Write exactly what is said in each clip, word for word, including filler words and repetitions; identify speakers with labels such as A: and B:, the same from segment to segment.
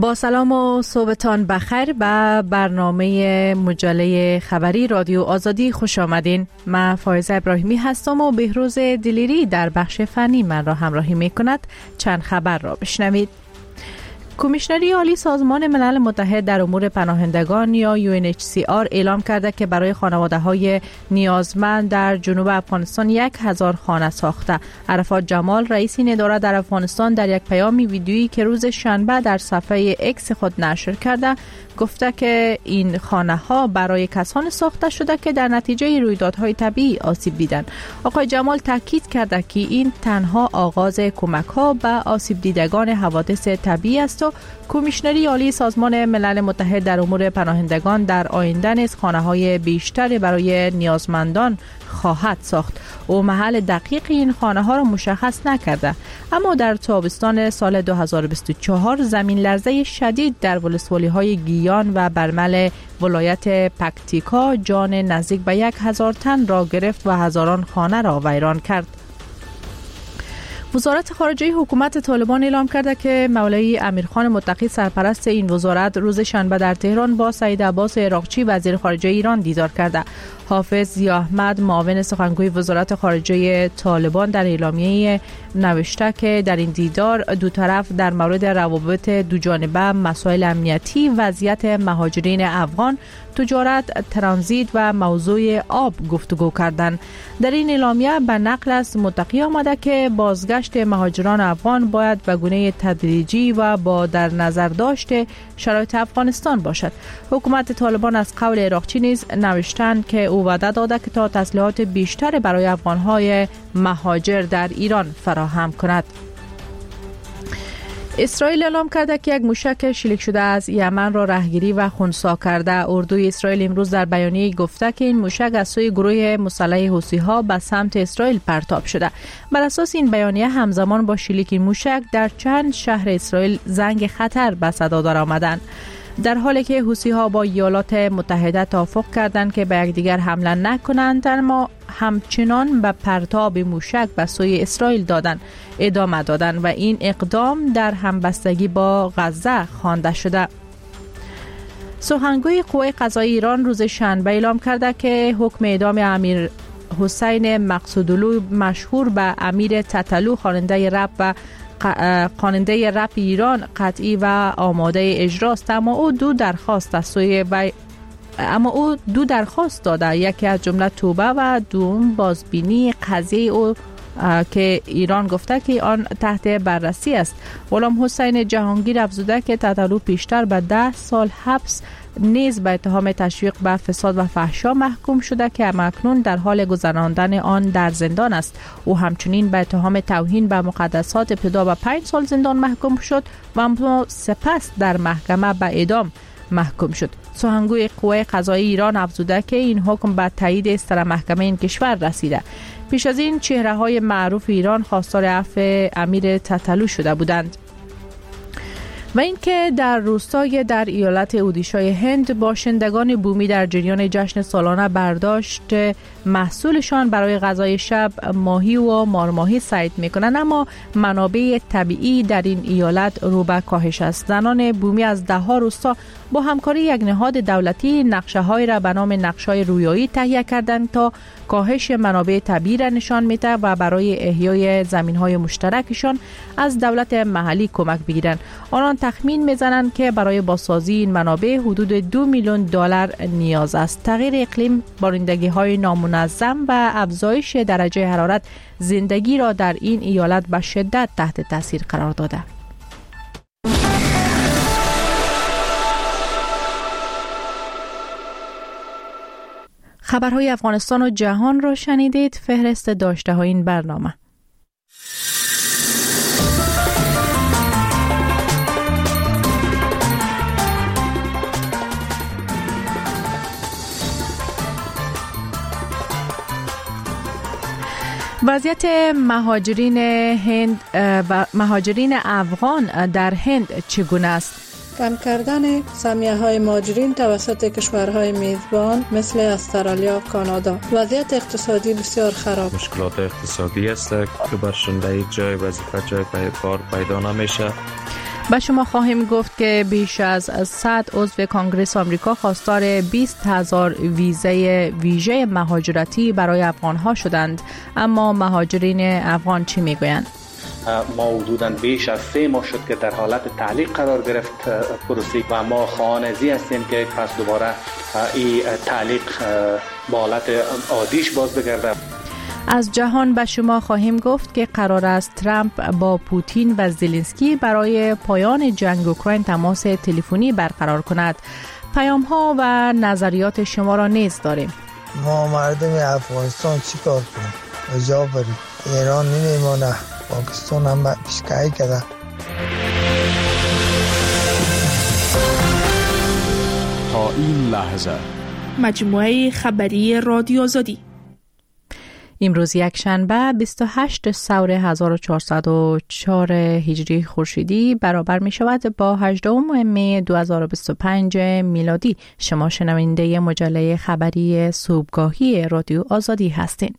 A: با سلام و صبحتان بخیر به برنامه مجله خبری رادیو آزادی خوش آمدین. من فایزه ابراهیمی هستم و بهروز دلیری در بخش فنی من را همراهی می کند. چند خبر را بشنوید. کمیشنری عالی سازمان ملل متحد در امور پناهندگان یا یو ان اچ سی آر اعلام کرده که برای خانواده‌های نیازمند در جنوب افغانستان یک هزار خانه ساخته. عرفات جمال رئیس این اداره در افغانستان در یک پیام ویدیویی که روز شنبه در صفحه اکس خود نشر کرده گفته که این خانه ها برای کسان ساخته شده که در نتیجه رویدادهای طبیعی آسیب دیدند. آقای جمال تاکید کرده که این تنها آغاز کمک ها به آسیب دیدگان حوادث طبیعی است و کمیشنری عالی سازمان ملل متحد در امور پناهندگان در آینده نیز خانه‌های بیشتری برای نیازمندان خواهد ساخت. او محل دقیق این خانه‌ها را مشخص نکرده، اما در تابستان سال دو هزار و بیست و چهار زمین لرزه شدید در ولسوالی‌های گیان و برمل ولایت پکتیکا جان نزدیک به یک هزار تن را گرفت و هزاران خانه را ویران کرد. وزارت خارجه حکومت طالبان اعلام کرده که مولوی امیرخان متقی سرپرست این وزارت روز شنبه در تهران با سعید عباس عراقچی وزیر خارجه ایران دیدار کرده. حافظ ضیا احمد معاون سخنگوی وزارت خارجه طالبان در اعلامیه نوشته که در این دیدار دو طرف در مورد روابط دو جانبه، مسائل امنیتی، وضعیت مهاجرین افغان، تجارت، ترانزیت و موضوع آب گفتگو کردند. در این اعلامیه به نقل از متقی آمده که بازگشت مهاجران افغان باید به گونه تدریجی و با در نظر داشته شرایط افغانستان باشد. حکومت طالبان از قول عراقچی نیز نوشتند که او وعده داده که تا تسلیحات بیشتر برای افغان‌های مهاجر در ایران فراهم کند. اسرائیل اعلام کرده که یک موشک شلیک شده از یمن را رهگیری و خنثی کرده. اردوی اسرائیل امروز در بیانیه گفته که این موشک از سوی گروه مسلح حوثی‌ها به سمت اسرائیل پرتاب شده. بر اساس این بیانیه همزمان با شلیک این موشک در چند شهر اسرائیل زنگ خطر به صدا درآمدند. در حالی که حوثی‌ها با ایالات متحده توافق کردند که به یکدیگر حمله نکنند، اما همچنان به پرتاب موشک به سوی اسرائیل دادن ادامه دادن و این اقدام در همبستگی با غزه خوانده شده. سخنگوی قوه قضایی ایران روز شنبه اعلام کرده که حکم اعدام امیر حسین مقصودلو مشهور به امیر تتلو خواننده رپ و خواننده رپ ایران قطعی و آماده اجراست، اما او دو درخواست از سوی و اما او دو درخواست داده، یکی از جمله توبه و دوم بازبینی قضیه او که ایران گفته که آن تحت بررسی است. غلام حسین جهانگیر افزوده که تتلو پیشتر به ده سال حبس نیز به اتهام تشویق به فساد و فحشا محکوم شده که اکنون در حال گذراندن آن در زندان است. او همچنین به اتهام توهین به مقدسات ابتدا به پنج سال زندان محکوم شد و اما سپس در محکمه به اعدام محکوم شد. سخنگوی قوه قضایی ایران افزوده که این حکم به تایید سر محکمه این کشور رسیده. پیش از این چهره‌های معروف ایران خواستار عفو امیر تتلو شده بودند. و اینکه در روستای در ایالت اودیشای هند باشندگان بومی در جریان جشن سالانه برداشت محصولشان برای غذای شب ماهی و مارماهی صید میکنند، اما منابع طبیعی در این ایالت رو به کاهش است. زنان بومی از ده ها روستا با همکاری یک نهاد دولتی نقشه های را به نام نقشه‌های رویایی تهیه کردند تا کاهش منابع طبیعی را نشان میده و برای احیای زمین‌های مشترکشان از دولت محلی کمک بگیرند. آنان تخمین میزنند که برای بازسازی این منابع حدود دو میلیون دلار نیاز است. تغییر اقلیم، بارندگی‌های نامنظم و افزایش درجه حرارت زندگی را در این ایالت به شدت تحت تاثیر قرار داده. خبرهای افغانستان و جهان را شنیدید. فهرست داشته های این برنامه. وضعیت مهاجرین هند و مهاجرین افغان در هند چگونه است؟
B: کم کردن سهمیه های مهاجرین توسط کشورهای میزبان مثل استرالیا، کانادا. وضعیت اقتصادی بسیار خراب.
C: مشکلات اقتصادی است که برشون در یک جای وظیفه جای کار پیدا نمیشه.
A: به شما خواهیم گفت که بیش از صد عضو کنگره آمریکا خواستار بیست هزار ویزه ویژه مهاجرتی برای افغانها شدند. اما مهاجرین افغان چی میگویند؟
C: ما حدوداً بیش از سه ماه شد که در حالت تعلیق قرار گرفت پروسه و ما خواهانزی هستیم که پس دوباره این تعلیق به حالت عادیش باز بگرده.
A: از جهان به شما خواهیم گفت که قرار است ترامپ با پوتین و زلنسکی برای پایان جنگ اوکراین تماس تلفنی برقرار کند. پیام ها و نظریات شما را نیز داریم.
D: ما مردم افغانستان چی کار کنیم؟ کجا بریم؟ ایران نمیمونه، پاکستان هم پیشکهی کرده.
E: تا این لحظه
F: مجموعه خبری رادیو آزادی.
A: امروز یک شنبه بیست و هشتم سور هزار و چهارصد و چهار هجری خورشیدی برابر می شود با هجدهم می دو هزار و بیست و پنج میلادی. شما شنونده مجله خبری صبحگاهی رادیو آزادی هستین.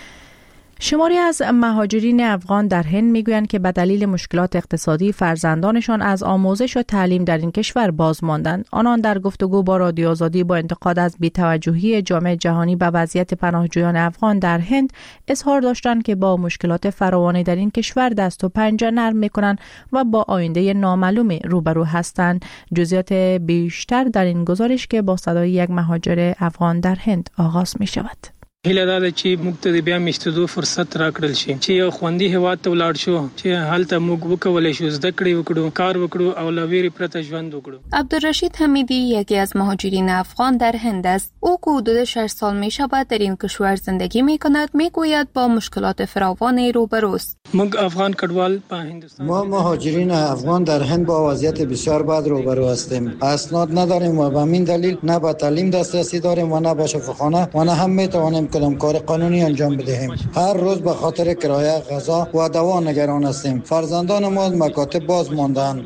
A: شماری از مهاجرین افغان در هند میگویند که به دلیل مشکلات اقتصادی فرزندانشان از آموزش و تعلیم در این کشور باز ماندند. آنان در گفتگو با رادیو آزادی با انتقاد از بی‌توجهی جامعه جهانی به وضعیت پناهجویان افغان در هند اظهار داشتند که با مشکلات فراوانی در این کشور دست و پنجه نرم میکنند و با آینده نامعلوم روبرو هستند. جزئیات بیشتر در این گزارش که با صدای یک مهاجر افغان در هند آغاز می شود.
G: هیله دا چې موږ ته بیا میشتو فرصت راکړل شي چې یو خوندي هواد ته ولاړ شو چې هلته موږ وکولای شو زده کړې وکړو کار وکړو او لویری پرته ژوند وکړو.
H: عبدالرشید حمیدی یکی از مهاجرین افغان در هند است. او که حدود شش سال می شود در این کشور زندگی می کند میگوید با مشکلات فراوانی روبروست.
G: موږ افغان کډوال په هندستان
I: ما مهاجرین افغان در هند با وضعیت بسیار بد روبرو هستیم. اسناد نداریم و به همین دلیل نه به تعلیم دسترسی داریم و نه به شفاخانه و نه هم میتوانیم کدام کار قانونی انجام بدهیم. هر روز به خاطر کرایه، غذا و دوا نگران هستیم. فرزندان ما مکاتب باز ماندند.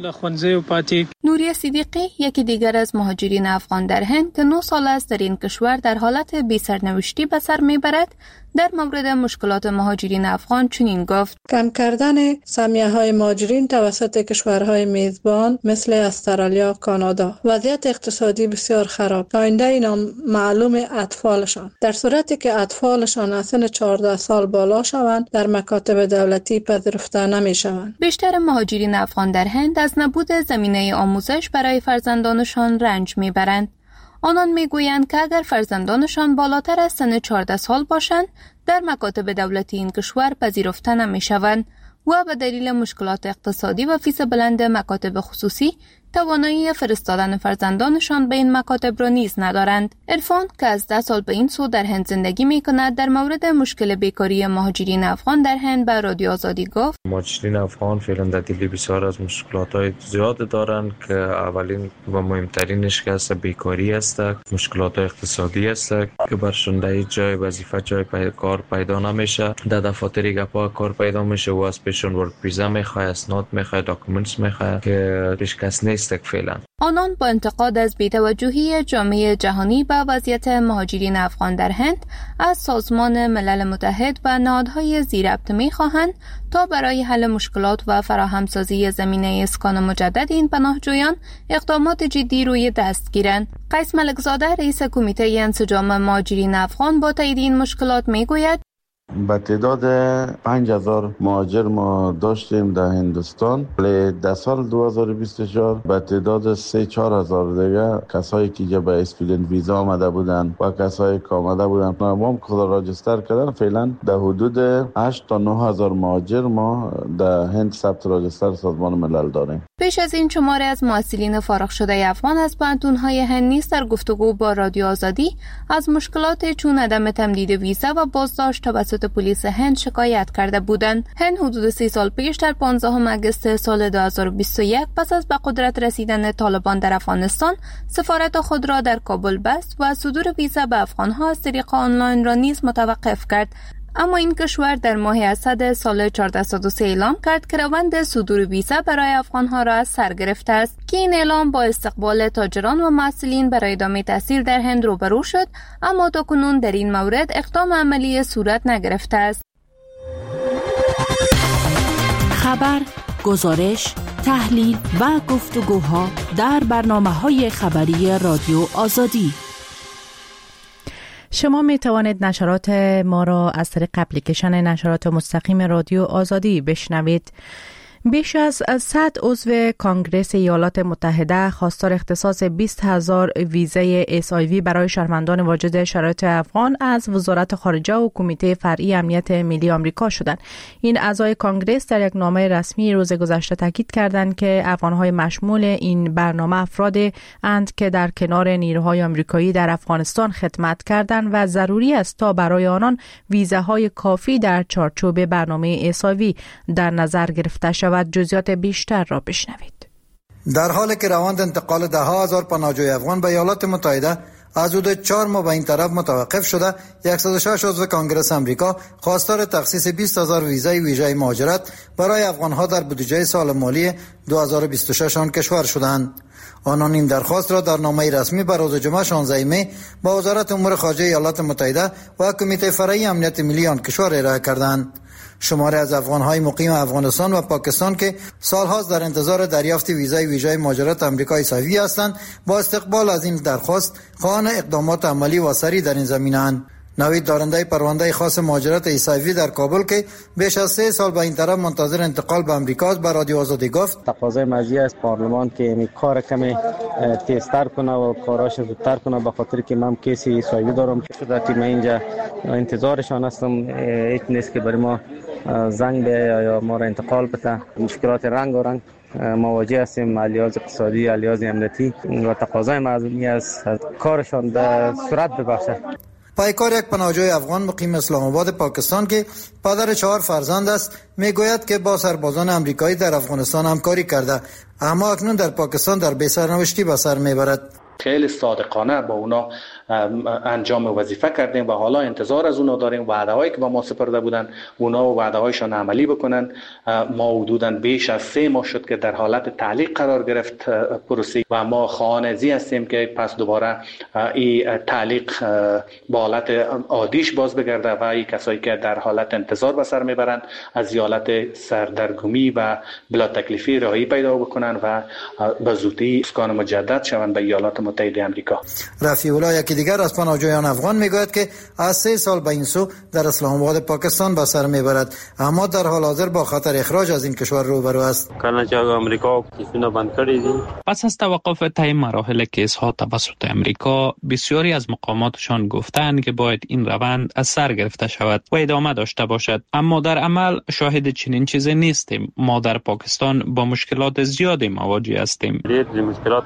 H: نوریه صدیقی یکی دیگر از مهاجرین افغان در هند که نه سال است در این کشور در حالت بی سرنوشتی به سر میبرد در مورد مشکلات مهاجرین افغان چنین گفت:
B: کم کردن سهمیه های مهاجرین توسط کشورهای میزبان مثل استرالیا، کانادا، وضعیت اقتصادی بسیار خراب، آینده نامعلوم اطفالشان. در صورتی که اطفالشان از سن چهارده سال بالا شوند در مکاتب دولتی پذیرفته نمی شوند.
H: بیشتر مهاجرین افغان در هند از نبود زمینه آموزش برای فرزندانشان رنج میبرند. آنان میگویند که اگر فرزندانشان بالاتر از سن چهارده سال باشند در مکاتب دولتی این کشور پذیرفته نمیشوند و به دلیل مشکلات اقتصادی و فیس بلند مکاتب خصوصی توانایی فرستادن فرزندانشان به این مکاتب را نیز ندارند. عرفان که از ده سال به این سو در هند زندگی می کند در مورد مشکل بیکاری مهاجرین افغان در هند به رادیو آزادی گفت:
J: مهاجرین افغان فعلا در دل بسیار از مشکلات زیاد دارند که اولین و مهمترینش که است بیکاری است، مشکلات اقتصادی است که برشون در هیچ جای وظیفه جای پی... کار پیدا نمیشه، در دفاتر گپا کار پیدا میشه و از پیشون ورک ویزا میخواد، اسناد میخواد، داکومنتس میخواد که پیشکش نیست.
H: آنان با انتقاد از بی‌توجهی جامعه جهانی به وضعیت مهاجرین افغان در هند از سازمان ملل متحد و نهادهای زیربط می‌خواهند تا برای حل مشکلات و فراهمسازی زمینه اسکان مجدد این پناهجویان اقدامات جدی روی دست گیرند. قیس ملکزاده رئیس کمیته انسجام مهاجرین افغان با تایید این مشکلات میگوید:
K: به تعداد پنج هزار مهاجر ما داشتیم در هندوستان، ولی در سال دو هزار و بیست و چهار به تعداد سه چهار هزار دیگه کسایی که به اسپیدنت ویزا آمده بودن و کسایی که آمده بودن ما خود راجستر کردن. فعلا در حدود هشت تا نه هزار مهاجر ما در هند ثبت راجستر سازمان ملل داریم.
H: پیش از این شماره از محصلین فارغ شده افغان از پانتون‌های هند نیز در گفتگو با رادیو آزادی از مشکلات چون عدم تمدید ویزا و بازداشت توسط پلیس هند شکایت کرده بودند. هند حدود سی سال پیش در پانزدهم آگوست سال دو هزار و بیست و یک پس از به قدرت رسیدن طالبان در افغانستان سفارت خود را در کابل بست و صدور ویزا به افغانها از طریق آنلاین را نیز متوقف کرد. اما این کشور در ماه اسد سال چهارده صد و سه اعلام کرد که روند صدور ویزا برای افغانها را از سر گرفته است که این اعلام با استقبال تاجران و محصلین برای ادامه تحصیل در هند روبرو شد، اما تاکنون در این مورد اقدام عملی صورت نگرفته است.
F: خبر، گزارش، تحلیل و گفتگوها در برنامه‌های خبری رادیو آزادی.
A: شما می توانید نشرات ما را از طریق اپلیکیشن نشرات مستقیم رادیو آزادی بشنوید. بیش از صد عضو کنگره ایالات متحده خواستار اختصاص بیست هزار ویزای اس آی وی برای شهروندان واجد شرایط افغان از وزارت خارجه و کمیته فرعی امنیت ملی آمریکا شدند. این اعضای کنگره در یک نامه رسمی روز گذشته تاکید کردند که افغان‌های مشمول این برنامه افرادی اند که در کنار نیروهای آمریکایی در افغانستان خدمت کردند و ضروری است تا برای آنان ویزاهای کافی در چارچوب برنامه اس آی وی در نظر گرفته شود. و جزئیات بیشتر را بشنوید.
I: در حالی که روند انتقال ده ها هزار پناهجوی افغان به ایالات متحده از حدود چهار ماه به این طرف متوقف شده، صد و شش عضو کنگره آمریکا خواستار تخصیص بیست هزار ویزای ویژه مهاجرت برای افغانها در بودجه سال مالی دو هزار و بیست و شش آن کشور شدند. آنان این درخواست را در نامه رسمی بر روز جمعه شانزده می با وزارت امور خارجه ایالات متحده و کمیته فرعی امنیت ملی آن کشور ارائه کردند. شماری از افغان‌های مقیم افغانستان و پاکستان که سال‌هاست در انتظار دریافت ویزای ویژه مهاجرت آمریکا اس آی وی هستند، با استقبال از این درخواست خواهان اقدامات عملی و سریع در این زمینه‌اند. نوید دارنده پرونده خاص مهاجرت اس آی وی در کابل که بیش از سه سال به این طرف منتظر انتقال به آمریکا است، به رادیو آزادی گفت
L: تقاضای مزیه از پارلمان که این کار کمی تیزتر کنه و کاراش زودتر کنه، به خاطر که من کیسی اس آی وی دارم شده که من اینجا انتظارشان هستم. هیچ نیست که برای ما زنگ به یا ما را انتقال بده. مشکلات رنگ و رنگ مواجه هستیم، علیاز اقتصادی، علیاز امنیتی و تقاضای مردمی است کارشان به سرعت ببخشه.
I: پیکار یک پناهجوی افغان مقیم اسلام آباد پاکستان که پدر چهار فرزند است میگوید که با سربازان آمریکایی در افغانستان همکاری کرده، اما اکنون در پاکستان در بی‌سرنوشتی به سر میبرد.
C: خیلی صادقانه با اونا انجام وظیفه کردیم و حالا انتظار از اونا داریم وعده هایی که با ما سپرده بودن اونا و وعده هایشان عملی بکنن. ما حدوداً بیش از سه ماه شد که در حالت تعلیق قرار گرفت پروسه و ما خواهان ازی هستیم که پس دوباره این تعلیق با حالت عادیش باز بگرده و این کسایی که در حالت انتظار به سر میبرند از حالت سردرگمی و بلا تکلیفی رهایی پیدا بکنن و به زودی اسکان مجدد شوند به ایالات متحده آمریکا.
I: رفیع الله یکی دیگر از پناهجویان افغان میگوید که از سه سال به این سو در اسلام آباد پاکستان به سر میبرد، اما در حال حاضر با خطر اخراج از این کشور روبرو است.
L: کانادا آمریکا کیسونه بند کردید.
M: پس از توقف طی مراحل کیس ها توسط امریکا، بسیاری از مقاماتشان گفتند که باید این روند از سر گرفته شود و ادامه داشته باشد، اما در عمل شاهد چنین چیزی نیستیم. ما در پاکستان با مشکلات زیادی مواجه هستیم.
L: مشکلات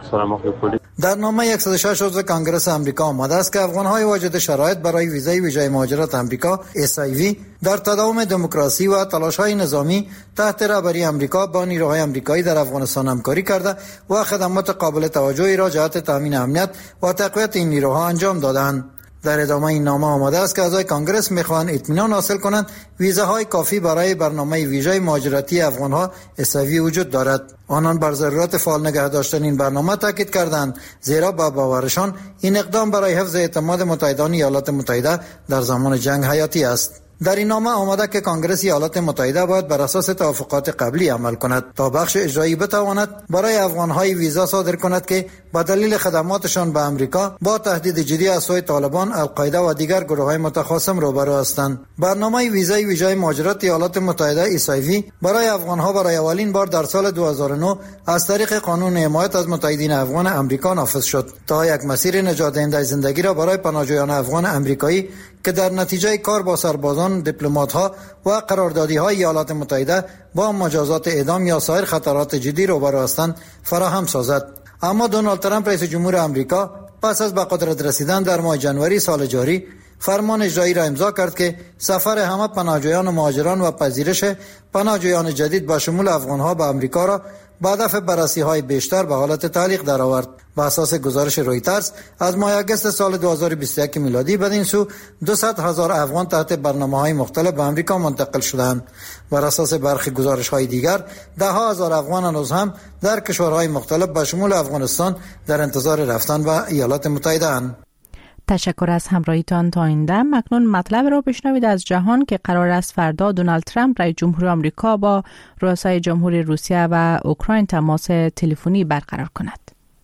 I: در نامه صد و شش عضو کنگره آمریکا آمده است که افغان‌های واجد شرایط برای ویزای ویژه مهاجرت آمریکا اس آی وی در تداوم دموکراسی و تلاش‌های نظامی تحت رهبری آمریکا با نیروهای آمریکایی در افغانستان همکاری کرده و خدمات قابل توجهی را جهت تامین امنیت و تقویت این نیروها انجام دادند. در ادامه این نامه آمده است که اعضای کانگرس می‌خواهند اطمینان حاصل کنند ویزاهای کافی برای برنامه ویژه مهاجرتی افغان‌ها اس آی وی وجود دارد. آنان بر ضرورت فعال نگه داشتن این برنامه تاکید کردند، زیرا با باورشان این اقدام برای حفظ اعتماد متحدان ایالات متحده در زمان جنگ حیاتی است. در این نامه آمده که کنگره ایالات متحده باید بر اساس توافقات قبلی عمل کند تا بخش اجرایی بتواند برای افغان‌های ویزا صادر کند که به دلیل خدماتشان به آمریکا با تهدید جدی از سوی طالبان، القاعده و دیگر گروه‌های متخاصم روبرو هستند. برنامه ویزای ویژه مهاجرت ایالات متحده اس آی وی برای افغان‌ها برای اولین بار در سال دو هزار و نه از طریق قانون حمایت از متحدین افغان آمریکا نافذ شد تا یک مسیر نجات دهنده زندگی را برای پناهجویان افغان آمریکایی که در نتیجه کار با سربازان، دیپلمات‌ها و قراردادی‌های ایالات متحده با مجازات اعدام یا سایر خطرات جدی روبرو هستند فراهم سازد. اما دونالد ترامپ رئیس جمهور آمریکا پس از به قدرت رسیدن در ماه جنوری سال جاری فرمان اجرایی را امضا کرد که سفر همه پناهجویان و مهاجران و پذیرش پناهجویان جدید به شمول افغان‌ها به آمریکا را با هدف بررسی‌های بیشتر به حالت تعلیق درآورد. بر اساس گزارش رویترز از ماه آگوست سال دو هزار و بیست و یک میلادی بدین سو دویست هزار افغان تحت برنامه‌های مختلف به آمریکا منتقل شدند. بر اساس برخی گزارش‌های دیگر ده ها هزار افغان هنوز هم در کشورهای مختلف به شمول افغانستان در انتظار رفتن به ایالات متحده اند.
A: تشکر از همراهیتان تا این دم. اکنون مطلب را بشنوید از جهان که قرار است فردا دونالد ترامپ رئیس جمهور آمریکا با رؤسای جمهور روسیه و اوکراین تماس تلفنی برقرار کند.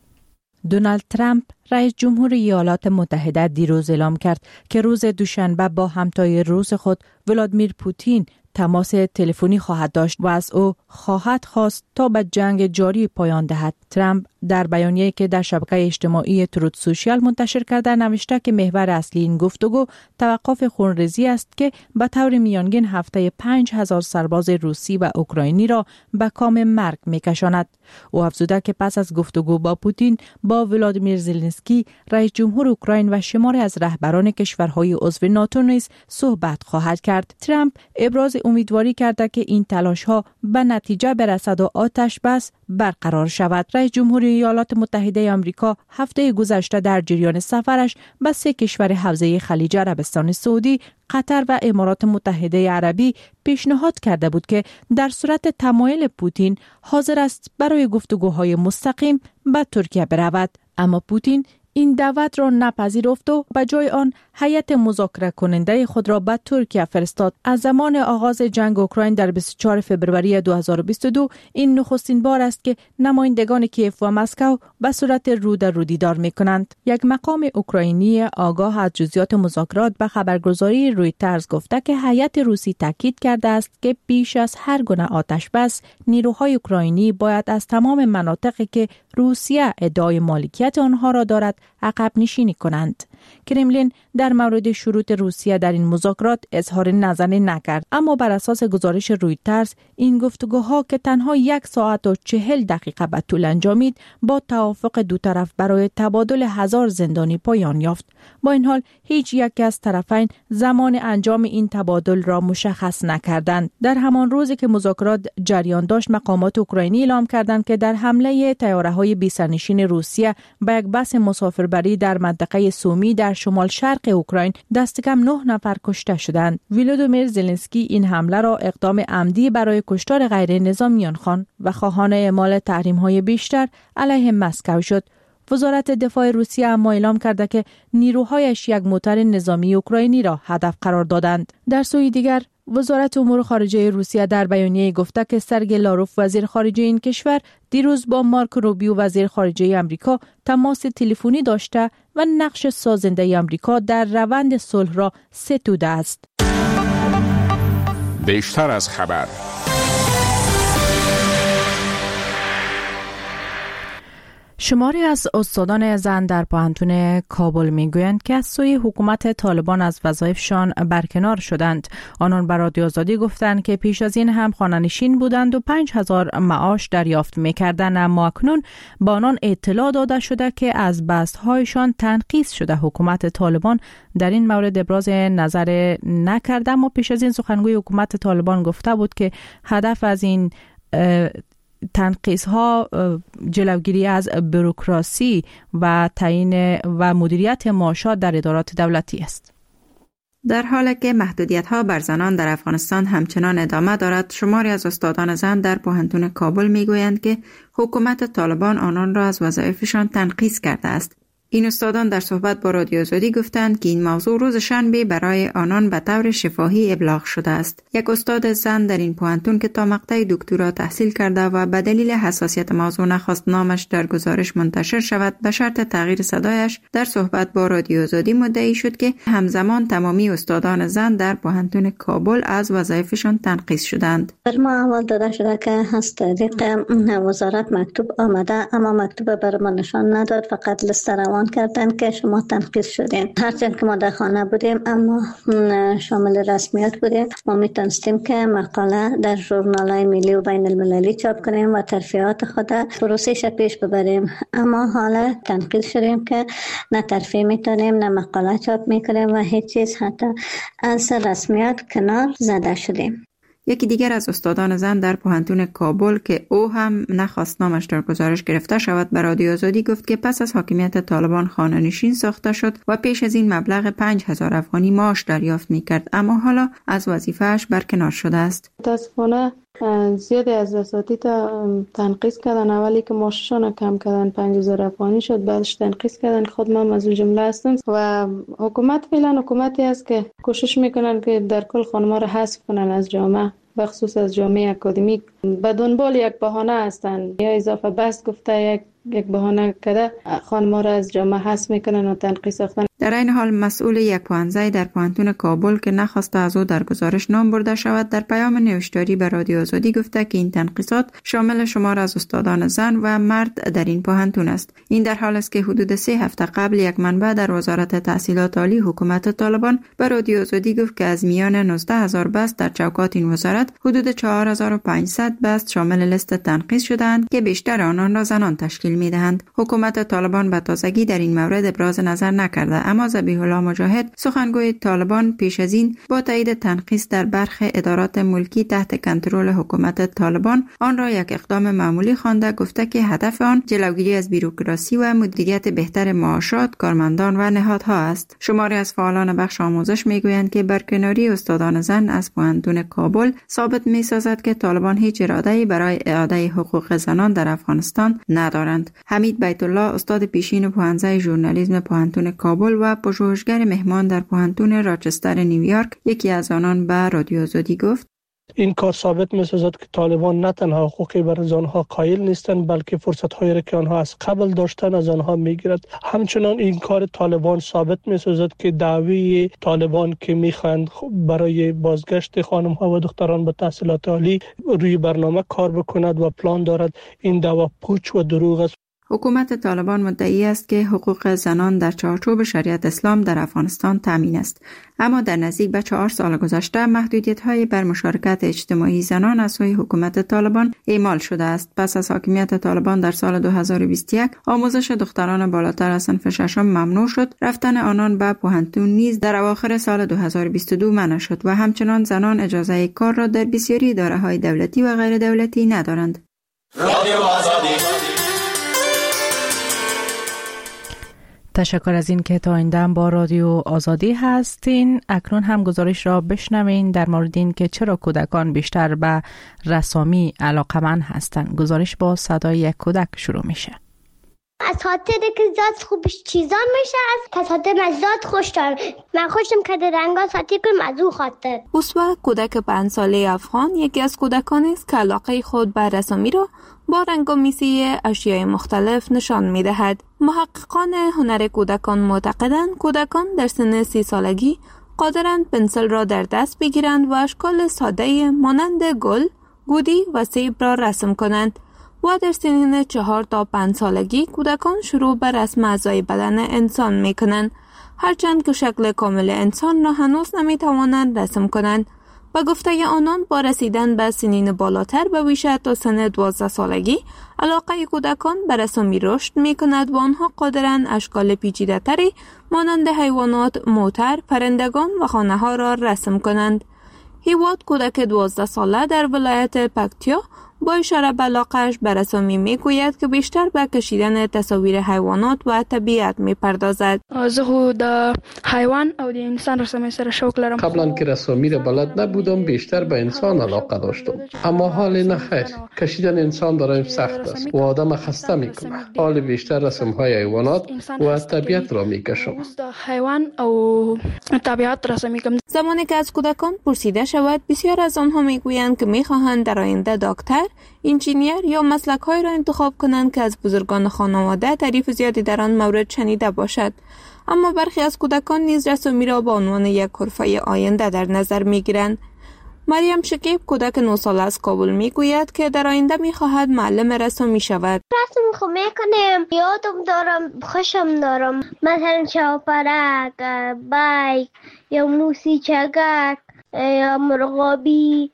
A: دونالد ترامپ رئیس جمهور ایالات متحده دیروز اعلام کرد که روز دوشنبه با همتای روس خود ولادیمیر پوتین تماس تلفنی خواهد داشت و از او خواهد خواست تا به جنگ جاری پایان دهد. ترامپ در بیانیه‌ای که در شبکه اجتماعی تروت سوشیال منتشر کرده نوشته که محور اصلی این گفتگو توقف خونریزی است که به طور میانگین هفته پنج هزار سرباز روسی و اوکراینی را به کام مرگ می‌کشاند. او افزوده که پس از گفتگو با پوتین با ولادیمیر زلنسکی رئیس جمهور اوکراین و شماری از رهبران کشورهای عضو ناتو نیز صحبت خواهد کرد. ترامپ ابراز امیدواری کرده که این تلاش‌ها به نتیجه برسد و آتش بس برقرار شود. رئیس جمهور ایالات متحده آمریکا هفته گذشته در جریان سفرش به سه کشور حوزه خلیج عربستان سعودی، قطر و امارات متحده عربی پیشنهاد کرده بود که در صورت تمایل پوتین حاضر است برای گفتگوهای مستقیم به ترکیه برود، اما پوتین این دعوت را نپذیرفت و به جای آن هیئت مذاکره کننده خود را به ترکیه فرستاد. از زمان آغاز جنگ اوکراین در بیست و چهارم فوریه دو هزار و بیست و دو این نخستین بار است که نمایندگان کیف و مسکو به صورت رو در رو دیدار می‌کنند. یک مقام اوکراینی آگاه از جزئیات مذاکرات به خبرگزاری رویترز گفته که هیئت روسی تاکید کرده است که بیش از هر گونه آتش بس نیروهای اوکراینی باید از تمام مناطقی که روسیه ادعای مالکیت آنها را دارد عقب نشینی کنند. کرملین در مورد شروط روسیه در این مذاکرات اظهار نظری نکرد، اما بر اساس گزارش رویترز این گفتگوها که تنها یک ساعت و چهل دقیقه به طول انجامید با توافق دو طرف برای تبادل هزار زندانی پایان یافت. با این حال هیچ یک از طرفین زمان انجام این تبادل را مشخص نکردند. در همان روزی که مذاکرات جریان داشت مقامات اوکراینی اعلام کردند که در حمله طیاره‌های بی‌سرنشین روسیه به یک بس مسافربری در منطقه سومی در شمال شرق اوکراین دست کم نه نفر کشته شدند. ولادیمیر زلنسکی این حمله را اقدام عمدی برای کشتار غیر نظامیان خواند و خواهان اعمال تحریم‌های بیشتر علیه مسکو شد. وزارت دفاع روسیه اما اعلام کرده که نیروهایش یک موتور نظامی اوکراینی را هدف قرار دادند. در سوی دیگر وزارت امور خارجه روسیه در بیانیه گفته که سرگئی لاروف وزیر خارجه این کشور دیروز با مارک روبیو وزیر خارجه آمریکا تماس تلفنی داشته و نقش سازنده آمریکا در روند صلح را ستوده است.
E: بیشتر از خبر.
A: شماری از استادان زن در پوهنتون کابل میگویند که از سوی حکومت طالبان از وظایفشان برکنار شدند. آنان به رادیو آزادی گفتند که پیش از این هم خانه‌نشین بودند و پنج هزار معاش دریافت میکردند، اما اکنون با آنان اطلاع داده شده که از بستهایشان تنقیص شده. حکومت طالبان در این مورد ابراز نظر نکرده، اما پیش از این سخنگوی حکومت طالبان گفته بود که هدف از این تنقیص ها جلوگیری از بوروکراسی و تعیین و مدیریت معاشات در ادارات دولتی است.
N: در حالی که محدودیت ها بر زنان در افغانستان همچنان ادامه دارد، شماری از استادان زن در پوهنتون کابل میگویند که حکومت طالبان آنان را از وظایفشان تنقیص کرده است. این استادان در صحبت با رادیو آزادی گفتند که این موضوع روز شنبه برای آنان به طور شفاهی ابلاغ شده است. یک استاد زن در این پوهنتون که تا مقطع دکترا تحصیل کرده و به دلیل حساسیت موضوع نخواست نامش در گزارش منتشر شود به شرط تغییر صدایش، در صحبت با رادیو آزادی مدعی شد که همزمان تمامی استادان زن در پوهنتون کابل از وظایفشان تنقیص شدند.
O: بر ما اول داده شده که از طریق وزارت مکتوب آمده، اما مکتوب بر ما نشان نداد، فقط لیست روان کردن که شما تنقیص شدین. هرچند که ما در خانه بودیم اما شامل رسمیت بودیم، ما میتونستیم که مقاله در ژورنال‌های ملی و بین المللی چاپ کنیم و ترفیعات خود پروسش پیش ببریم، اما حالا تنقیص شدیم که نه ترفیع میتونیم نه مقاله چاپ میکنیم و هیچ چیز، حتی از رسمیت کنار زده شدیم.
N: یکی دیگر از استادان زن در پوهنتون کابل که او هم نخواست نامش در گزارش گرفته شود به رادیو آزادی گفت که پس از حاکمیت طالبان خانه‌نشین ساخته شد و پیش از این مبلغ پنج هزار افغانی معاش دریافت می‌کرد، اما حالا از وظیفه‌اش برکنار شده است.
P: متاسفانه زیاد از اساتید تنقیص کردن. اولی که معاششان کم کردن پنج هزار افغانی شد، بعدش تنقیص کردن. خود من از اون جمله هستم و حکومت فعلا حکومتی است که کوشش میکنن که در کل خانم‌ها را حذف کنن از جامعه، بخصوص از جامعه اکادمیک. به دنبال یک بهانه هستند، یا اضافه بس گفته یک یک بهانه کرده خانم‌ها را از جامعه حذف میکنن و تنقیص ساختن.
N: در این حال مسئول یک پوهنځی در پوهنتون کابل که نخواسته از او در گزارش نام برده شود، در پیام نوشتاری به رادیو آزادی گفته که این تنقیصات شامل شمار از استادان زن و مرد در این پوهنتون است. این در حال است که حدود سه هفته قبل یک منبع در وزارت تحصیلات عالی حکومت طالبان به رادیو آزادی گفت که از میان نوزده هزار بست در چوکات این وزارت حدود چهار هزار و پانصد بست شامل لیست تنقیص شدند که بیشتر آنان را زنان تشکیل می‌دهند. حکومت طالبان به تازگی در این مورد ابراز نظر نکرده، اما ذبیح الله مجاهد سخنگوی طالبان پیش از این با تایید تنقیص در برخی ادارات ملکی تحت کنترل حکومت طالبان آن را یک اقدام معمولی خوانده، گفته که هدف آن جلوگیری از بیروکراسی و مدیریت بهتر معاشات کارمندان و نهادها است. شماری از فعالان بخش آموزش میگویند که برکناری استادان زن از پوهنتون کابل ثابت میسازد که طالبان هیچ اراده‌ای برای اعاده حقوق زنان در افغانستان ندارند. حمید بیت الله استاد پیشین پوهنځی ژورنالیسم پوهنتون کابل و پژوهشگر مهمان در پوهنتون راچستر نیویورک یکی از آنان به رادیو آزادی گفت
Q: این کار ثابت می‌سازد که طالبان نه تنها حقوقی برای آنها قائل نیستند، بلکه فرصت‌هایی را که آنها از قبل داشتن از آنها می‌گیرد. همچنان این کار طالبان ثابت می‌سازد که دعوی طالبان که می‌خواهند برای بازگشت خانم‌ها و دختران به تحصیلات عالی روی برنامه کار بکند و پلان دارد، این دعوا پوچ و دروغ است.
N: حکومت طالبان مدعی است که حقوق زنان در چارچوب شریعت اسلام در افغانستان تامین است، اما در نزدیک به چهار سال گذشته محدودیت‌های بر مشارکت اجتماعی زنان از سوی حکومت طالبان اعمال شده است. پس از حاکمیت طالبان در سال دو هزار و بیست و یک آموزش دختران بالاتر از صنف ششم ممنوع شد، رفتن آنان به پوهنتون نیز در اواخر سال دو هزار و بیست و دو منع شد و همچنان زنان اجازه کار را در بسیاری اداره‌های دولتی و غیر دولتی ندارند. رادیو آزادی.
A: تشکر از این که تا این دم با رادیو آزادی هستین. اکنون هم گزارش را بشنوین در مورد این که چرا کودکان بیشتر به رسامی علاقمند هستند. گزارش با صدای یک کودک شروع میشه.
R: از خاطر که زیاد خوبش چیزا میشه، از خاطر مزاد خوش دارم. من خوشم که رنگا خاطر کنم از اون خاطر.
H: اسوا کودک پنج ساله افغان یکی از کودکانی است که علاقه خود به رسامی را با رنگامیزی اشیاء مختلف نشان می‌دهد. محققان هنر کودکان معتقدند کودکان در سن سی سالگی قادرند پنسل را در دست بگیرند و اشکال ساده مانند گل، گودی و سیب را رسم کنند و در سن چهار تا پنج سالگی کودکان شروع به رسم اعضای بدن انسان می‌کنند، هرچند که شکل کامل انسان را هنوز نمی‌توانند رسم کنند. با گفته آنان با رسیدن به سنین بالاتر به بیش تا سن دوازده سالگی علاقه کودکان به رسامی رشد می کند و آنها قادرند اشکال پیچیده تری مانند حیوانات، موتر، پرندگان و خانه ها را رسم کنند. هیواد کودک دوازده ساله در ولایت پکتیا با اشاره به علاقه‌اش به رسامی میگوید که بیشتر به کشیدن تصاویر حیوانات و طبیعت میپردازد.
S: زه خو د حیوان او د انسان رسامی سره شوق لرم.
T: قبلا که رسامی را بلد نبودم، بیشتر به انسان علاقه داشتم، اما حال نه خیر. کشیدن انسان برایم سخت است و آدم خسته میکنه. حال بیشتر رسم های حیوانات و طبیعت را میکشم.
S: حیوان او طبیعت رسامی کنم.
H: زمانی که از کودکان پرسیده شود، بسیار از آنها میگویند که میخواهند در آینده دکتر، انجینیر یا مسلک‌های را انتخاب کنند که از بزرگان خانواده تعریف زیادی در آن مورد شنیده باشد. اما برخی از کودکان نیز رسامی را به عنوان یک حرفه آینده در نظر می‌گیرند. مریم شکیب کودک نه ساله از کابل میگوید که در آینده می‌خواهد معلم رسامی شود.
R: رسم خو میکنم، یادم دارم، خوشم دارم، مثلا چاپرک، بایک یا موسیقچک یا مرغابی،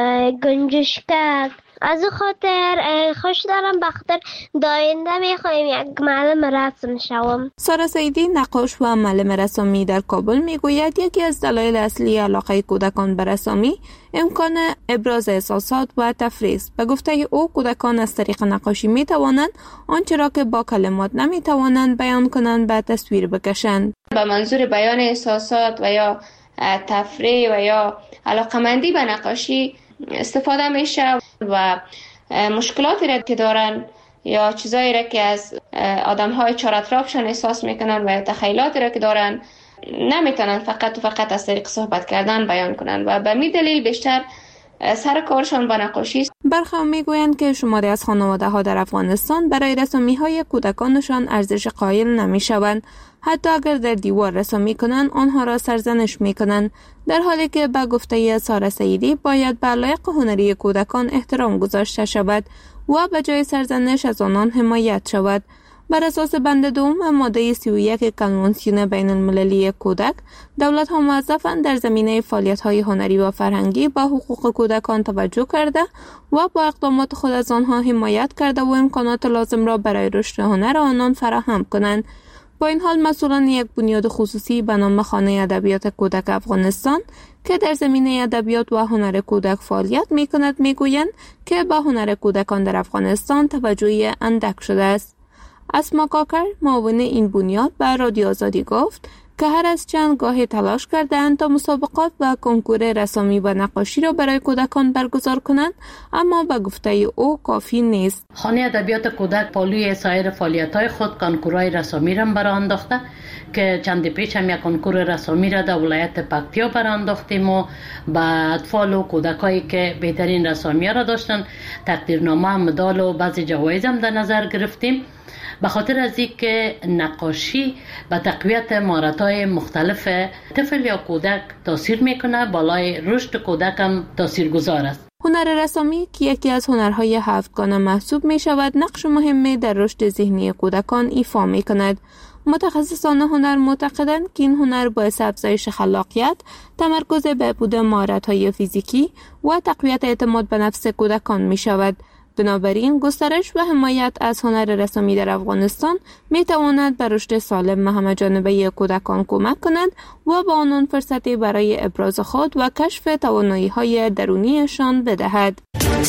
R: گنجشکک. از او خاطر خوش دارم، بخاطر داینده میخوایم یک معلم رسم شوم.
H: سارا سیدی نقاش و معلم رسامی در کابل میگوید یکی از دلایل اصلی علاقه کودکان به رسامی امکان ابراز احساسات و تفریح است. به گفته او کودکان از طریق نقاشی میتوانند آنچه را که با کلمات نمیتوانند بیان کنند به تصویر بکشند.
U: به منظور بیان احساسات و یا تفریح و یا علاقمندی به نقاشی استفاده میشه و مشکلاتی را که دارن یا چیزایی را که از آدم‌های چهار اطرافشان احساس میکنن و تخیلاتی را که دارن نمیتونن فقط و فقط از طریق صحبت کردن بیان کنن و به می دلیل بیشتر سر کارشان به نقاشی است.
H: برخی میگویند که شماری از خانواده ها در افغانستان برای رسامی های کودکانشان ارزش قائل نمی شوند. حتی اگر در دیوار رسامی کنند آنها را سرزنش می کنند، در حالی که به گفته سارا سیدی باید به علایق هنری کودکان احترام گذاشته شود و به جای سرزنش از آنان حمایت شود. بر اساس بند دوم ماده سی و یک کنوانسیون بین المللی کودک، دولت ها موظفند در زمینه فعالیت های هنری و فرهنگی به حقوق کودکان توجه کرده و با اقدامات خود از آنها حمایت کرده و امکانات لازم را برای رشد هنر آنان فراهم کنند. با این حال مسئولان یک بنیاد خصوصی به نام خانه ادبیات کودک افغانستان که در زمینه ادبیات و هنر کودک فعالیت می کند می گویند که به هنر کودکان در افغانستان توجهی اندک شده است. اسما کاکر معاون این بنیاد به رادیو آزادی گفت که هر از چند گاهی تلاش کردند تا مسابقات و کنکور رسامی و نقاشی را برای کودکان برگزار کنند، اما به گفته او کافی نیست.
V: خانه ادبیات کودک پالوی سایر فعالیت‌های خود کنکورهای رسامی را برآورده انداخته که چند پیش هم یک کنکور رسامی را در ولایت پکتیا برآورده انداختیم و به اطفال و کودکایی که بهترین رسامی را داشتن تقدیرنامه، مدال و بعضی جوایز هم در نظر گرفتیم، به خاطر از اینکه نقاشی به تقویت مهارت‌های مختلف طفل یا کودک تاثیر میکنه، بالای رشد کودک هم تاثیرگذار است.
H: هنر رسامی که یکی از هنرهای هفتگانه محسوب می شود، نقش مهمی در رشد ذهنی کودکان ایفا می کند. متخصصان هنر معتقدند که این هنر باعث افزایش خلاقیت، تمرکز بهبود مهارت‌های فیزیکی و تقویت اعتماد به نفس کودکان می شود. بنابراین گسترش و حمایت از هنر رسامی در افغانستان می تواند به رشد سالم همه جانبه کودکان کمک کند و به آنان فرصتی برای ابراز خود و کشف توانایی‌های درونیشان بدهد.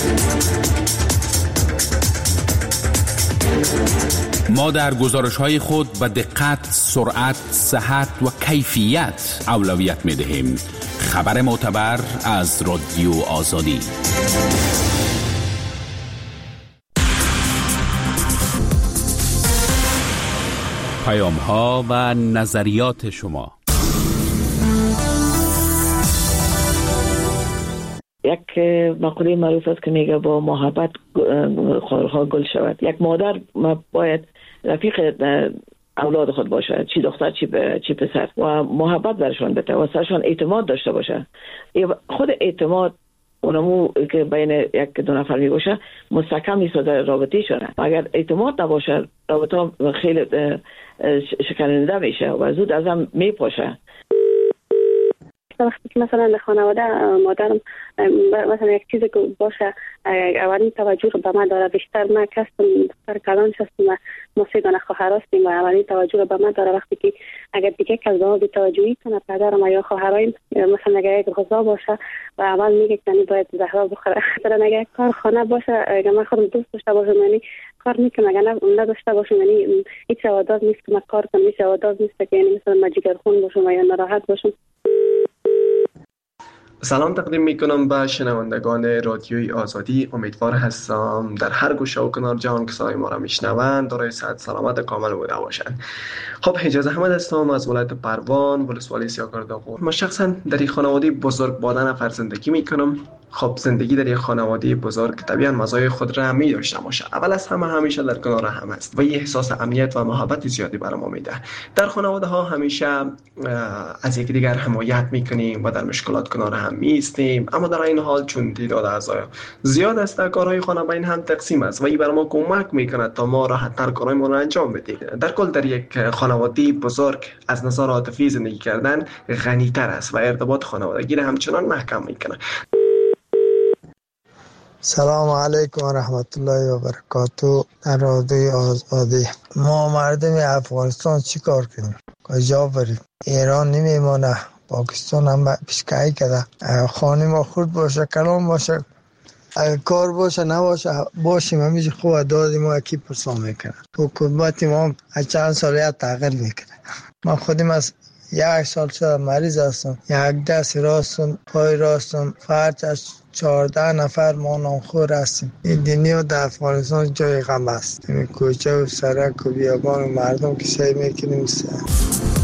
W: ما در گزارش‌های خود به دقت، سرعت، صحت و کیفیت اولویت می‌دهیم. خبر معتبر از رادیو آزادی. پیام‌ها و نظریات شما.
X: یک مقوله معروف است که میگه با محبت خارها گل شود. یک مادر باید رفیق اولاد خود باشه، چی دختر چی چی پسر، و محبت برشان بده و سرشان اعتماد داشته باشه. خود اعتماد اونمو که بین یک دو نفر می باشه مستحکم میسازه رابطه شونه. اگر اعتماد نباشه رابطه خیلی شکننده میشه و زود از هم میپاشه.
Y: وقتی که مثلا در خانواده مادرم مثلا یک چیزی که باشه اولین توجه به من داره، بیشتر من کسیم دختر کلان شستم و ما سه دانه خواهر هستیم و اولین توجه به من داره. وقتی که اگر دیگه کس به ما بی‌توجهی کنه، پدرم یا خواهرایم مثلا اگر یک غذا باشه و اول میگه که باید زهرا بخوره، مثلا اگر کار خانه باشه اگر من خودم دوست داشته باشم یعنی کار میکنم، اگر نداشته باشم یعنی هیچ عادت نیست که من کار کنم، هیچ عادت نیست که یعنی مثلا من جگرخون باشم یا ناراحت باشم.
Z: سلام تقدیم میکنم به شنوندگان رادیوی آزادی. امیدوار هستم در هر گوشه و کنار جهان که صدای ما را میشنوند دارای صحت سلامت کامل بوده باشند. خب حجاز احمد هستم از ولایت پروان، ولسوالی سیاکار داغور. ما شخصا در یک خانواده بزرگ با ده نفر زندگی میکنم. خب زندگی در یک خانواده بزرگ طبیعاً مزایای خود را می داشته باشه. اول از همه همیشه در کنار هم است و یه احساس امنیت و محبت زیادی برای ما میده. در خانواده ها همیشه از یکدیگر حمایت میکنیم و در مشکلات کنار هم میستیم، اما در این حال چون تعداد اعضای زیاد است کارهای خانه بین هم تقسیم است و این برای ما کمک میکنه تا ما راحت‌تر کارهای ما را انجام بدیم. در کل در یک خانواده بزرگ از نظر عاطفی زندگی کردن غنی‌تر است و ارتباط خانوادگی را همچنان محکم میکنه.
D: سلام علیکم و رحمت الله و برکاته. در رادیوی آزادی ما مردم افغانستان چی کار کنیم؟ کجا بریم؟ ایران نمیمونه، پاکستان هم پیشکهی کرده. خانه ما خود باشه، کلام باشه، اگر کار باشه نباشه باشیم همیشه خوب دادیم ما اکی پرسان میکنه. حکومت ما از چند سالیت تغییر میکنه. ما خودیم از یک سال شده مریض هستم. یک دست راستم، پای راستم فرج از چهارده نفر ما نامخور هستیم. این دنیا در افغانستان جای غم است. این کوچه و سرک و بیابان و مردم که سعی میکنیم